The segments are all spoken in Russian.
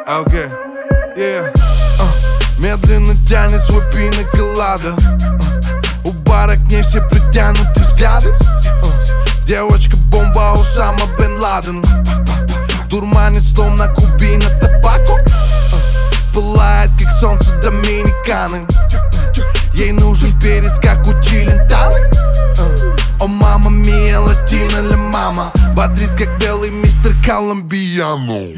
Окей, медленно тянет свой пина-колада. У бара к ней все притянуты взгляды. Девочка-бомба Усама Бен Ладен. Дурманит словно кубина табаку. Пылает как солнце Доминиканы. Ей нужен перец, как у Челентано. О мама мия, латина ля мама. Бодрит, как белый мистер Колумбиано.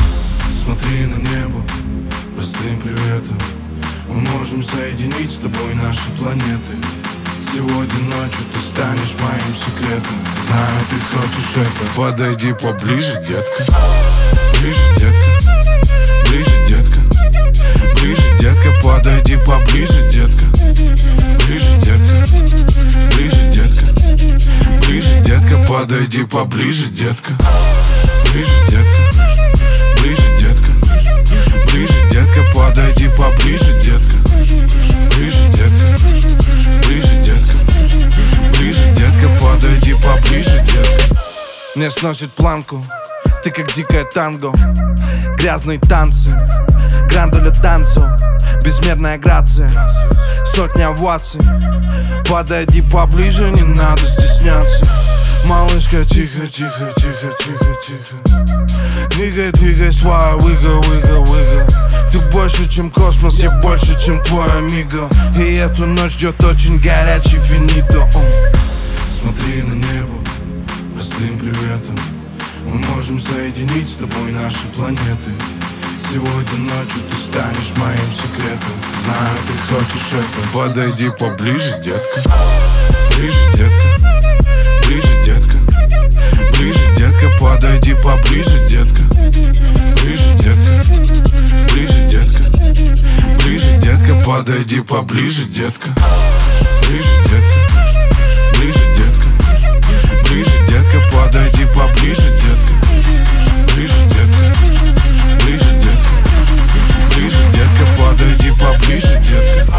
Смотри на небо простым приветом. Мы можем соединить с тобой наши планеты. Сегодня ночью ты станешь моим секретом. Знаю, ты хочешь это. Подойди поближе, детка. Ближе, детка. Ближе, детка. Ближе, детка. Подойди поближе, детка. Ближе, детка. Ближе, детка. Ближе, детка. Подойди поближе, детка. Ближе, детка. Ближе, детка. Ближе, детка. Подойди поближе, детка. Ближе, детка. Ближе, детка. Ближе, детка. Подойди поближе, детка. Мне сносит планку, ты как дикое танго. Грязные танцы, гранду для танцев. Безмерная грация, сотня оваций. Подойди поближе, не надо стесняться. Малышка, тихо, тихо, тихо, тихо, тихо. Двигай, двигай свой выго, выго, выго. Ты больше, чем космос, я больше, чем твой амиго. И эту ночь ждет очень горячий финито. Смотри на небо простым приветом. Мы можем соединить с тобой наши планеты. Сегодня ночью ты станешь моим секретом. Знаю, ты хочешь это. Подойди поближе, детка. Ближе, детка. Ближе, детка. Ближе, детка. Подойди поближе, детка. Ближе, детка. Ближе, детка. Ближе, детка. Подойди поближе, детка. Ближе, детка. Ближе, детка. Ближе, детка. Подойди поближе, детка. Ближе, детка. Ближе, детка. Ближе, детка. Подойди поближе, детка.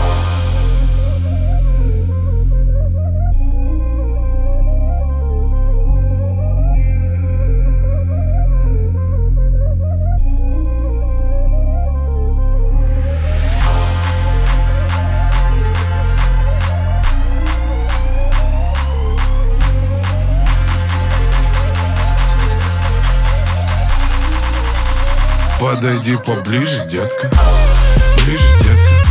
Подойди поближе, детка. Ближе, детка.